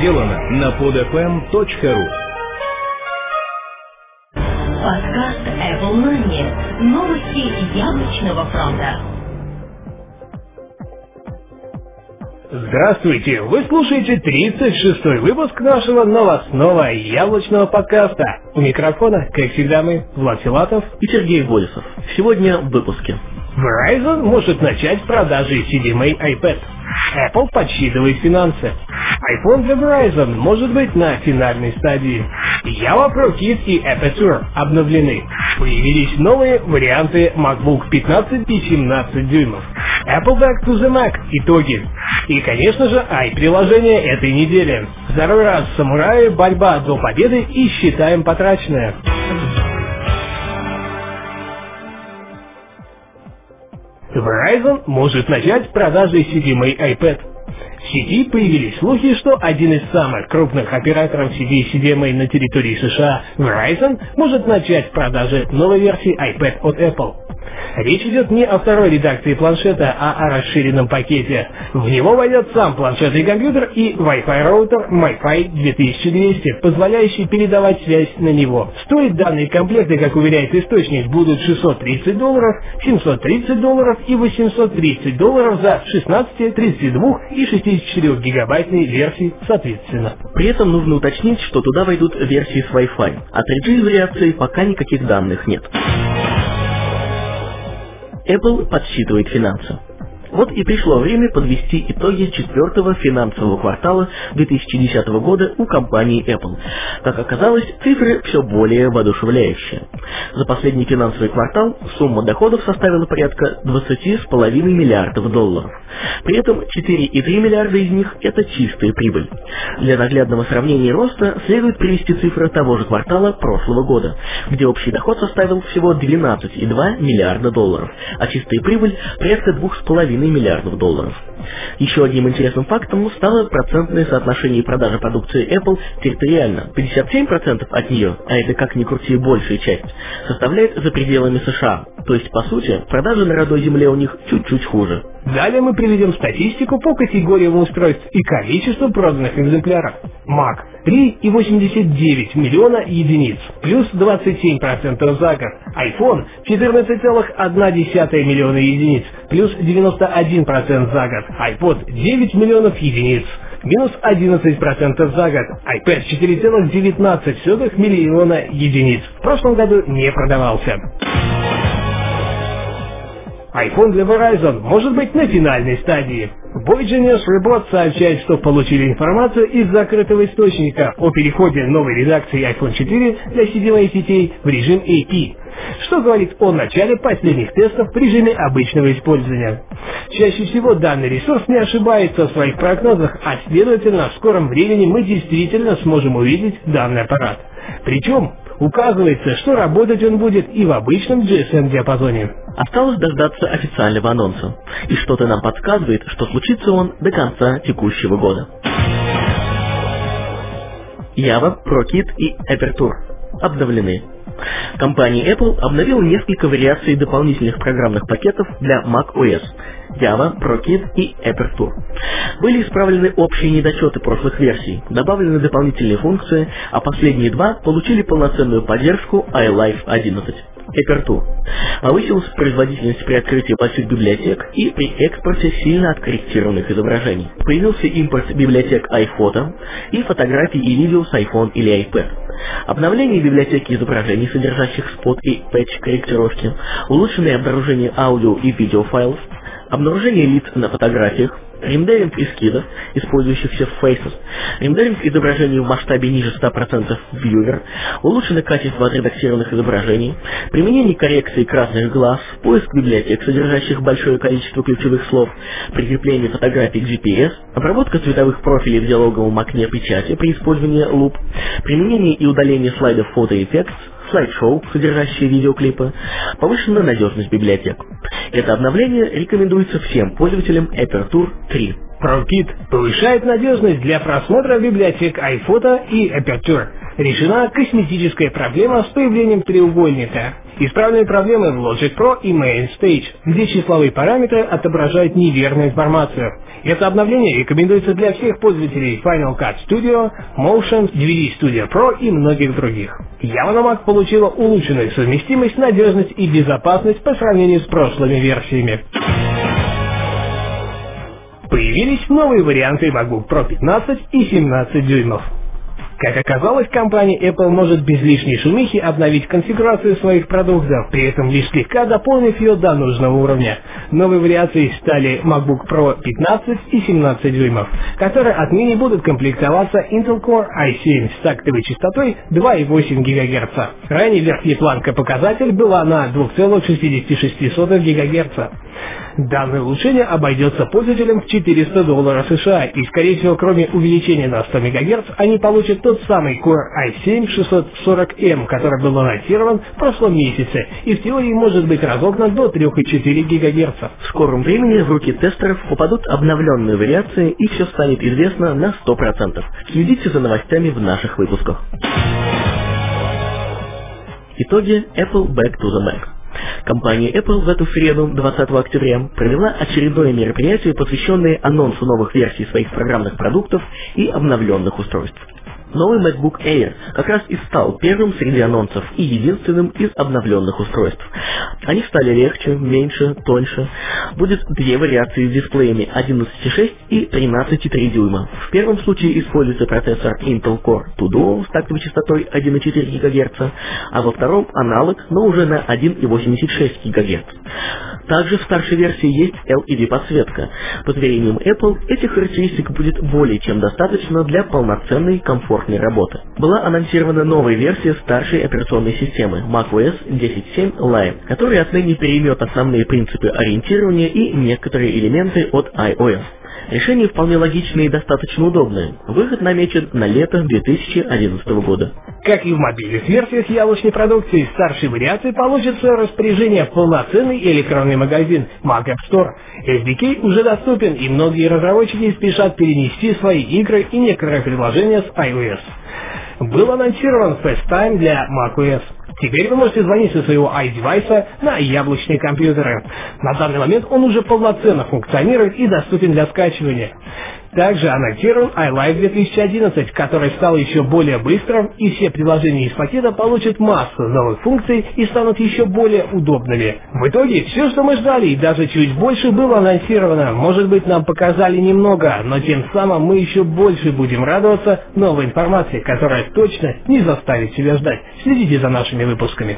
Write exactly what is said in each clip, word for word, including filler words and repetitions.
сделано на под эф эм точка ру. Подкаст Apple Money. Новости яблочного фронта. Здравствуйте! Вы слушаете тридцать шестой выпуск нашего новостного яблочного подкаста. У микрофона, как всегда, мы, Влад Филатов и Сергей Болесов. Сегодня в выпуске. Verizon может начать продажи си ди эм эй iPad. Apple подсчитывает финансы. iPhone для Verizon может быть на финальной стадии. Java ProKit и Aperture обновлены. Появились новые варианты MacBook пятнадцать и семнадцать дюймов. Apple Back to the Mac. Итоги. И, конечно же, i-приложение этой недели. Второй раз самураи, борьба до победы и считаем потраченное. Verizon может начать продажи си ди эм эй iPad. В сети появились слухи, что один из самых крупных операторов сетей си ди эм эй на территории США, Verizon, может начать продажи новой версии iPad от Apple. Речь идет не о второй редакции планшета, а о расширенном пакете. В него войдет сам планшетный компьютер и Wi-Fi роутер MiFi две тысячи двести, позволяющий передавать связь на него. Стоить данные комплекты, как уверяет источник, будут шестьсот тридцать долларов, семьсот тридцать долларов и восемьсот тридцать долларов за шестнадцать, тридцать два и шестьдесят четыре гигабайтные версии соответственно. При этом нужно уточнить, что туда войдут версии с Wi-Fi. О три джи вариации пока никаких данных нет. Apple подсчитывает финансы. Вот и пришло время подвести итоги четвертого финансового квартала две тысячи десятого года у компании Apple. Как оказалось, цифры все более воодушевляющие. За последний финансовый квартал сумма доходов составила порядка двадцать с половиной миллиардов долларов. При этом четыре и три миллиарда из них – это чистая прибыль. Для наглядного сравнения роста следует привести цифры того же квартала прошлого года, где общий доход составил всего двенадцать и два миллиарда долларов, а чистая прибыль – порядка два с половиной миллиардов долларов. Еще одним интересным фактом стало процентное соотношение продажи продукции Apple территориально. пятьдесят семь процентов от нее, а это как ни крути большая часть, составляет за пределами США. То есть, по сути, продажи на родной земле у них чуть-чуть хуже. Далее мы приведем статистику по категориям устройств и количеству проданных экземпляров. Mac – три и восемьдесят девять миллиона единиц, плюс двадцать семь процентов за год. iPhone – четырнадцать целых одна десятая миллиона единиц, плюс девяносто один процент за год. iPod – девять миллионов единиц, минус одиннадцать процентов за год. iPad – четыре целых девятнадцать сотых миллиона единиц. В прошлом году не продавался. iPhone для Verizon может быть на финальной стадии. Voyager News Report сообщает, что получили информацию из закрытого источника о переходе новой редакции iPhone четыре для си ди эм эй сетей в режим эй пи, что говорит о начале последних тестов в режиме обычного использования. Чаще всего данный ресурс не ошибается в своих прогнозах, а следовательно в скором времени мы действительно сможем увидеть данный аппарат. Причем указывается, что работать он будет и в обычном джи эс эм-диапазоне. Осталось дождаться официального анонса. И что-то нам подсказывает, что случится он до конца текущего года. Java, ProKit и Aperture обновлены. Компания Apple обновила несколько вариаций дополнительных программных пакетов для macOS – Java, ProKit и Aperture. Были исправлены общие недочеты прошлых версий, добавлены дополнительные функции, а последние два получили полноценную поддержку iLife одиннадцать. Aperture. Повысилась производительность при открытии больших библиотек и при экспорте сильно откорректированных изображений. Появился импорт библиотек iPhoto и фотографий и видео с iPhone или iPad. Обновление библиотеки изображений, содержащих спот и пэтч корректировки, улучшенное обнаружение аудио и видеофайлов, обнаружение лиц на фотографиях, рендеринг эскизов, использующихся в Faces, рендеринг изображений в масштабе ниже ста процентов Viewer, улучшенное качество отредактированных изображений, применение коррекции красных глаз, поиск библиотек, содержащих большое количество ключевых слов, прикрепление фотографий к джи пи эс, обработка цветовых профилей в диалоговом окне печати при использовании луп, применение и удаление слайдов Photo Effects, слайд-шоу, содержащие видеоклипы, повышенная надежность библиотек. Это обновление рекомендуется всем пользователям Aperture три. ProKit повышает надежность для просмотра библиотек iPhoto и Aperture. Решена косметическая проблема с появлением треугольника. Исправлены проблемы в Logic Pro и Main Stage, где числовые параметры отображают неверную информацию. Это обновление рекомендуется для всех пользователей Final Cut Studio, Motion, ди ви ди Studio Pro и многих других. Java на Mac получила улучшенную совместимость, надежность и безопасность по сравнению с прошлыми версиями. Появились новые варианты MacBook Pro пятнадцать и семнадцать дюймов. Как оказалось, компания Apple может без лишней шумихи обновить конфигурацию своих продуктов, при этом лишь слегка дополнив ее до нужного уровня. Новой вариацией стали MacBook Pro пятнадцать и семнадцать дюймов, которые отныне будут комплектоваться Intel Core ай семь с тактовой частотой два и восемь гигагерца. Ранее верхняя планка показатель была на два целых шестьдесят шесть сотых гигагерца. Данное улучшение обойдется пользователям в четыреста долларов США, и, скорее всего, кроме увеличения на сто мегагерц, они получат тот самый Core ай семь шестьсот сорок эм, который был анонсирован в прошлом месяце, и в теории может быть разогнан до три и четыре гигагерца. В скором времени в руки тестеров попадут обновленные вариации, и все станет известно на сто процентов. Следите за новостями в наших выпусках. Итоги Apple Back to the Mac. Компания Apple в эту среду, двадцатого октября, провела очередное мероприятие, посвященное анонсу новых версий своих программных продуктов и обновленных устройств. Новый MacBook Air как раз и стал первым среди анонсов и единственным из обновленных устройств. Они стали легче, меньше, тоньше. Будет две вариации с дисплеями одиннадцать и шесть и тринадцать и три дюйма. В первом случае используется процессор Intel Core два Duo с тактовой частотой один и четыре гигагерца, а во втором аналог, но уже на один и восемьдесят шесть гигагерц. Также в старшей версии есть эл и ди-подсветка. По заверениям Apple, этих характеристик будет более чем достаточно для полноценной комфортной работы. Была анонсирована новая версия старшей операционной системы macOS десять точка семь Live, которая отныне переймет основные принципы ориентирования и некоторые элементы от iOS. Решение вполне логичное и достаточно удобное. Выход намечен на лето две тысячи одиннадцатого года. Как и в мобильных версиях яблочной продукции, старшей вариации получит в свое распоряжение полноценный электронный магазин Mac App Store. эс ди кей уже доступен, и многие разработчики спешат перенести свои игры и некоторые приложения с iOS. Был анонсирован FaceTime для macOS. Теперь вы можете звонить со своего iDevice на яблочные компьютеры. На данный момент он уже полноценно функционирует и доступен для скачивания. Также анонсирован iLife две тысячи одиннадцать, который стал еще более быстрым, и все приложения из пакета получат массу новых функций и станут еще более удобными. В итоге, все, что мы ждали, и даже чуть больше, было анонсировано. Может быть, нам показали немного, но тем самым мы еще больше будем радоваться новой информации, которая точно не заставит себя ждать. Следите за нашими выпусками.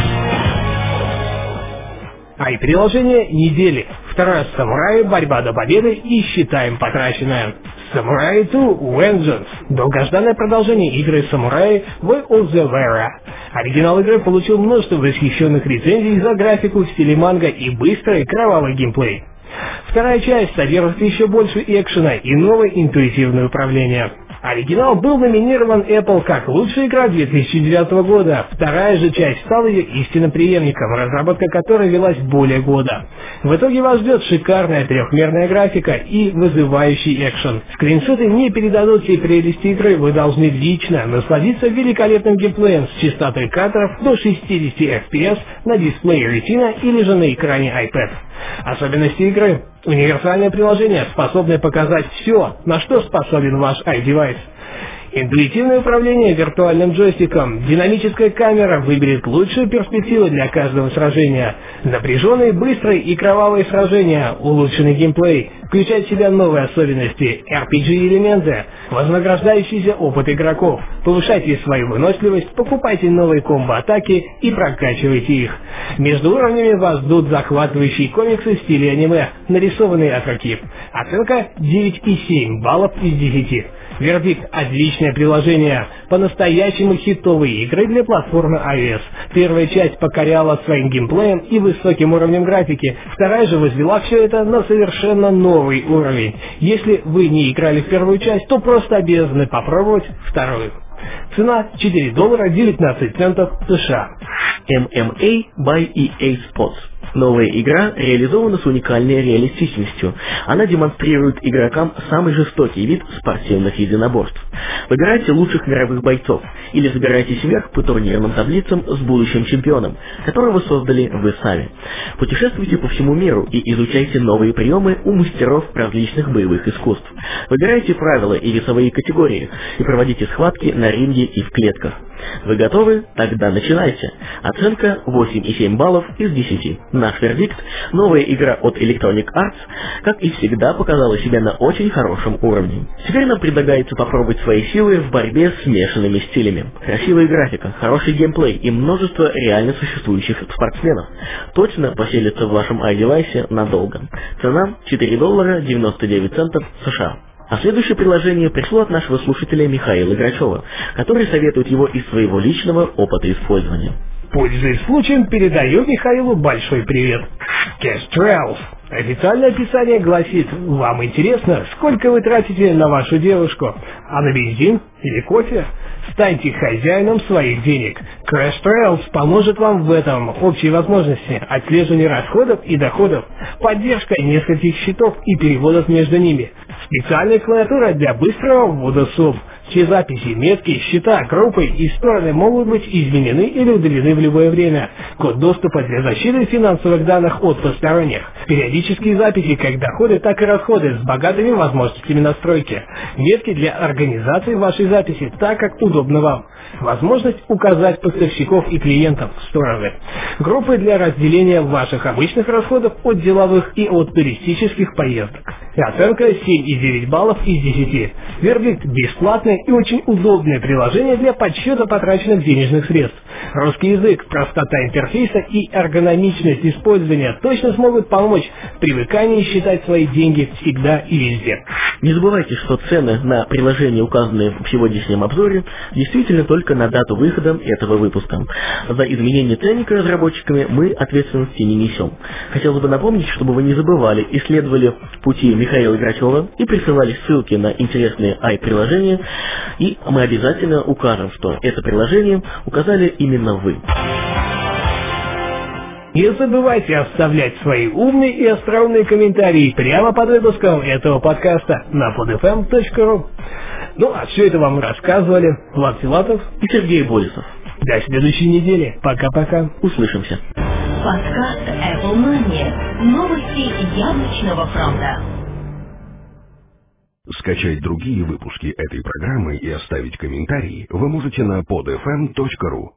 Ай-приложение недели. Второе Samurai, борьба до победы и считаем потраченное. Samurai два Vengeance. Долгожданное продолжение игры Samurai Way of the Vera. Оригинал игры получил множество восхищенных рецензий за графику в стиле манго и быстрый кровавый геймплей. Вторая часть содержит еще больше экшена и новое интуитивное управление. Оригинал был номинирован Apple как лучшая игра две тысячи девятого года. Вторая же часть стала ее истинным преемником, разработка которой велась более года. В итоге вас ждет шикарная трехмерная графика и вызывающий экшен. Скриншоты не передадут всей прелести игры, вы должны лично насладиться великолепным геймплеем с частотой кадров до шестьдесят эф пи эс на дисплее Retina или же на экране iPad. Особенности игры. Универсальное приложение, способное показать все, на что способен ваш iDevice. Интуитивное управление виртуальным джойстиком, динамическая камера выберет лучшую перспективу для каждого сражения, напряженные, быстрые и кровавые сражения, улучшенный геймплей, включает в себя новые особенности, эр пи джи-элементы, вознаграждающийся опыт игроков. Повышайте свою выносливость, покупайте новые комбо-атаки и прокачивайте их. Между уровнями вас ждут захватывающие комиксы в стиле аниме, нарисованные от руки. Оценка девять и семь баллов из десяти. Вердикт – отличное приложение. По-настоящему хитовые игры для платформы iOS. Первая часть покоряла своим геймплеем и высоким уровнем графики. Вторая же возвела все это на совершенно новый уровень. Если вы не играли в первую часть, то просто обязаны попробовать вторую. Цена четыре доллара девятнадцать центов США. эм эм эй by и эй Sports. Новая игра реализована с уникальной реалистичностью. Она демонстрирует игрокам самый жестокий вид спортивных единоборств. Выбирайте лучших мировых бойцов или забирайтесь вверх по турнирным таблицам с будущим чемпионом, которого создали вы сами. Путешествуйте по всему миру и изучайте новые приемы у мастеров различных боевых искусств. Выбирайте правила и весовые категории и проводите схватки на ринге и в клетках. Вы готовы? Тогда начинайте. Оценка восемь и семь баллов из десяти. Наш вердикт – новая игра от Electronic Arts, как и всегда, показала себя на очень хорошем уровне. Теперь нам предлагается попробовать свои силы в борьбе с смешанными стилями. Красивая графика, хороший геймплей и множество реально существующих спортсменов точно поселятся в вашем iDevice надолго. Цена четыре доллара девяносто девять центов США. А следующее предложение пришло от нашего слушателя Михаила Грачева, который советует его из своего личного опыта использования. Пользуясь случаем, передаю Михаилу большой привет. Kestrels. Официальное описание гласит: вам интересно, сколько вы тратите на вашу девушку, а на бензин или кофе? Станьте хозяином своих денег. Kestrels поможет вам в этом. Общие возможности, отслеживание расходов и доходов, поддержка нескольких счетов и переводов между ними, специальная клавиатура для быстрого ввода сумм. Все записи, метки, счета, группы и стороны могут быть изменены или удалены в любое время. Код доступа для защиты финансовых данных от посторонних. Периодические записи как доходы, так и расходы с богатыми возможностями настройки. Метки для организации вашей записи так, как удобно вам. Возможность указать поставщиков и клиентов в стороны. Группы для разделения ваших обычных расходов от деловых и от туристических поездок. И оценка семь и девять баллов из десяти. Вердикт: бесплатное и очень удобное приложение для подсчета потраченных денежных средств. Русский язык, простота интерфейса и эргономичность использования точно смогут помочь в привыкании считать свои деньги всегда и везде. Не забывайте, что цены на приложения, указанные в сегодняшнем обзоре, действительно только на дату выхода этого выпуска. За изменение ценника разработчиками мы ответственности не несем. Хотелось бы напомнить, чтобы вы не забывали и следовали пути Михаила Грачева и присылали ссылки на интересные ай-приложения, и мы обязательно укажем, что это приложение указали именно вы. Не забывайте оставлять свои умные и остроумные комментарии прямо под выпуском этого подкаста на под эф эм точка ру. Ну, а все это вам рассказывали Влад Филатов и Сергей Болесов. До следующей недели. Пока-пока. Услышимся. Подкаст Apple Money. Новости яблочного фронта. Скачать другие выпуски этой программы и оставить комментарии вы можете на под эф эм точка ру.